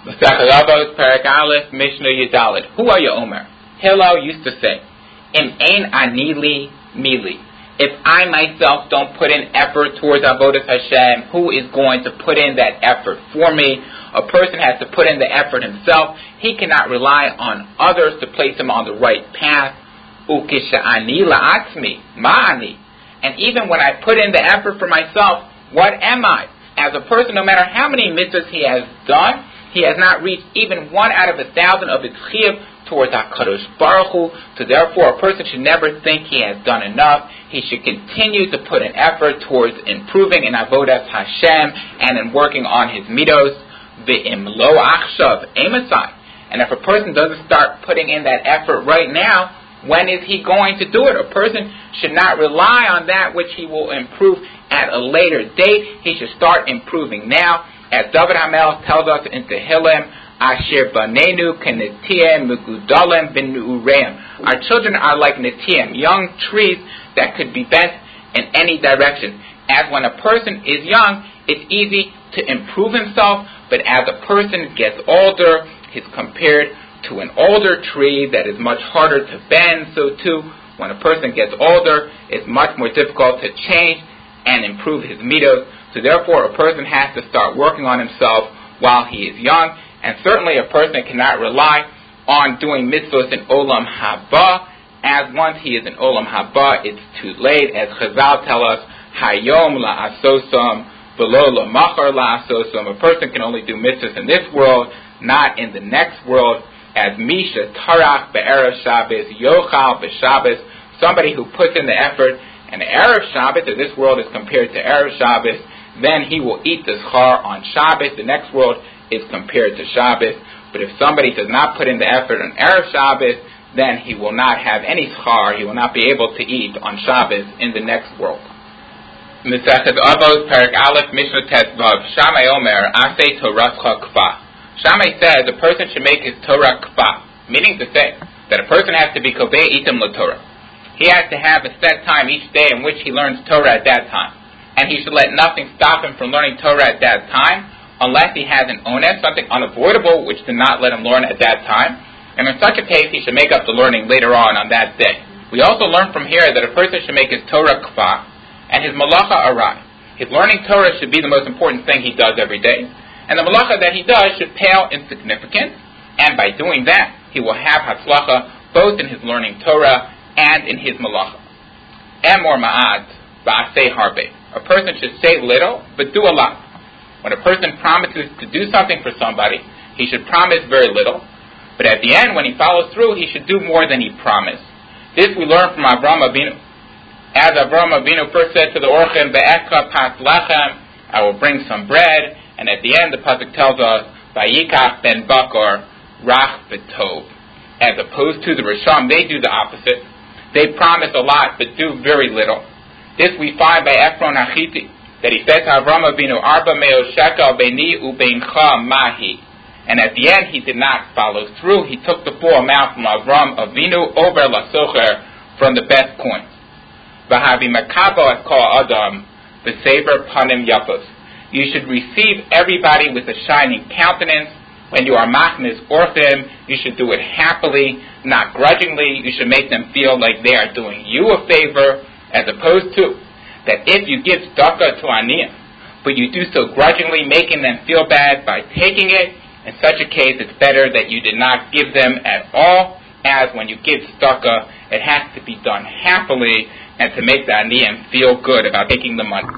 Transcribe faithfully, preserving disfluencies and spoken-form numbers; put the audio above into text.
Masechet Avos, Perek Aleph, Mishnah Yudalid. Who are you, Omer? Hillel used to say, Im ein ani li mili. If I myself don't put in effort towards Avodas Hashem, who is going to put in that effort for me? A person has to put in the effort himself. He cannot rely on others to place him on the right path. Ukisha ani la'atzmi, ma'ani. And even when I put in the effort for myself, what am I? As a person, no matter how many mitzvahs he has done, he has not reached even one out of a thousand of his chiyuv towards HaKadosh Baruch Hu. So therefore, a person should never think he has done enough. He should continue to put an effort towards improving in Avodas Hashem and in working on his midos. V'im lo achshav emasai. And if a person doesn't start putting in that effort right now, when is he going to do it? A person should not rely on that which he will improve at a later date. He should start improving now. As David HaMelech tells us in Tehillim, Asher banenu kenetiem mugudalem b'nu'ureim. Our children are like netiem, young trees that could be bent in any direction. As when a person is young, it's easy to improve himself, but as a person gets older, he's compared to an older tree that is much harder to bend. So too, when a person gets older, it's much more difficult to change and improve his midos. So therefore, a person has to start working on himself while he is young. And certainly a person cannot rely on doing mitzvahs in Olam Haba, as once he is in Olam Haba, it's too late. As Chazal tell us, Hayom la'asosam, v'lo la'machar la'asosam. A person can only do mitzvahs in this world, not in the next world. As Misha Tarach be'erev Shabbos, Yochal be'Shabbos, somebody who puts in the effort, and Erev Shabbos, if this world is compared to Erev Shabbos, then he will eat the schar on Shabbos. The next world is compared to Shabbos. But if somebody does not put in the effort on Erev Shabbos, then he will not have any schar. He will not be able to eat on Shabbos in the next world. Masechet Avos, Perek Aleph, Mishnah Tesvav, Shammai Omer, Aseh Torascha Kfa. Shammai says a person should make his Torah Kfa, meaning to say that a person has to be Kovei Itim LaTorah. He has to have a set time each day in which he learns Torah at that time. And he should let nothing stop him from learning Torah at that time, unless he has an ones, something unavoidable, which did not let him learn at that time. And in such a case, he should make up the learning later on on that day. We also learn from here that a person should make his Torah Kfa and his Malacha Arai. His learning Torah should be the most important thing he does every day. And the Malacha that he does should pale in significance. And by doing that, he will have Hatzlacha both in his learning Torah and in his Malacha. Emor Ma'ad Ba'aseh Harbe. A person should say little, but do a lot. When a person promises to do something for somebody, he should promise very little. But at the end, when he follows through, he should do more than he promised. This we learn from Avraham Avinu. As Avraham Avinu first said to the Orchem, Be'echa pas lachem, I will bring some bread. And at the end, the pasuk tells us, Vayikach ben bakar rach b'tov. As opposed to the Risham, they do the opposite. They promise a lot, but do very little. This we find by Ephron Hachiti, that he said to Avraham Avinu, Arba meo shekel beini ubeincha mahi. And at the end, he did not follow through. He took the full amount from Avraham Avinu over lasocher from the best coins. V'havi makabo et kol adam v'sever panim yapos. You should receive everybody with a shining countenance. When you are machnis orchim, you should do it happily, not grudgingly. You should make them feel like they are doing you a favor, as opposed to that if you give tzedakah to aniyim, but you do so grudgingly, making them feel bad by taking it, in such a case, it's better that you did not give them at all, as when you give tzedakah, it has to be done happily, and to make the aniyim feel good about taking the money.